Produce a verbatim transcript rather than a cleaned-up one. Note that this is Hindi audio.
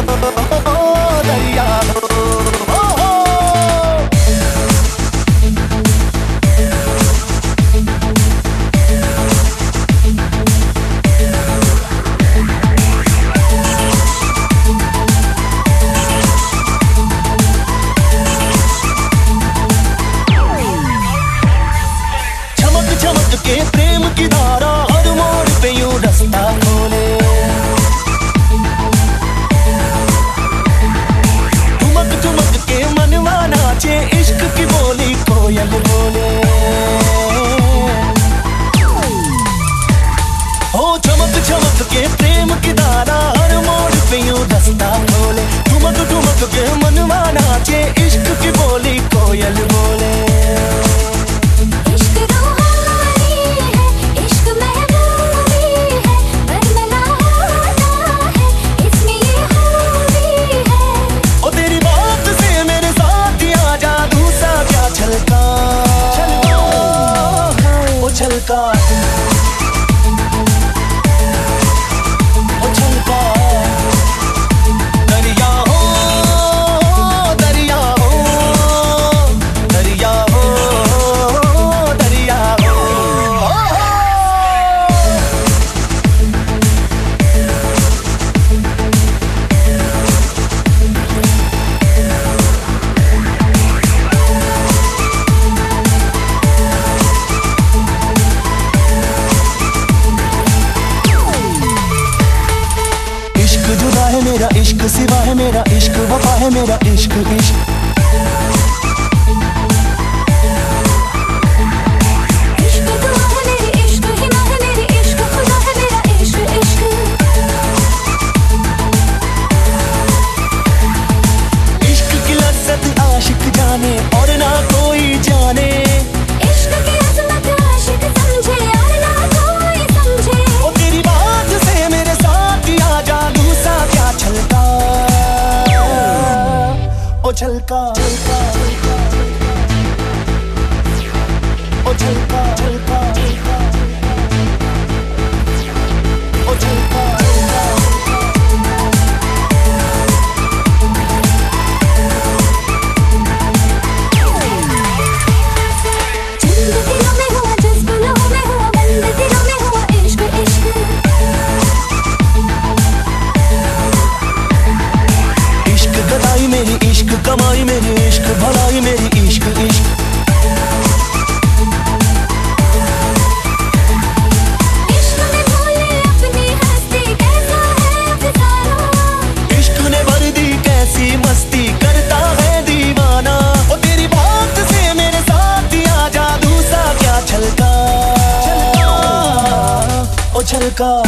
दरिया के प्रेम की धारा हर मोड़ पे यूं रास्ता खोले, ठुमक ठुमक के मनवा नाचे इश्क की बोली कोयल बोले। हो चमक चमक के प्रेम की धारा हर मोड़ पे यूं रास्ता खोले, ठुमक ठुमक के मनवा नाचे इश्क की बोली कोयल बोले। छलका ओ छलका दरिया हो दरिया हो दरिया हो दरिया हो। मेरा इश्क सिवा है मेरा इश्क वफा है मेरा इश्क इश्क। इश्क दुआ है मेरी इश्क हिमा है मेरी इश्क खुदा है मेरा इश्क इश्क। इश्क की लज्जत आशिक जाने और ना कोई जाने, इश्क की अजमत आशिक समझे और ना कोई समझे। ओ तेरी बात से मेरे साथ आ जा छलका ओ छलका ओ छलका छलका ओ छलका जिंदगियों में हुआ जज्ब लहू में हुआ बंद दिलों में हुआ इश्क इश्क। गदाई मेरी इश्क कमाई मेरी इश्क भलाई मेरी इश्क इश्क। इश्क ने भूले अपनी हस्ती कैसा है अफसाना, इश्क ने भर दी कैसी मस्ती करता है दीवाना। ओ तेरी बात से मेरे साथ आ जा दूसरा क्या छलका छलका ओ छलका।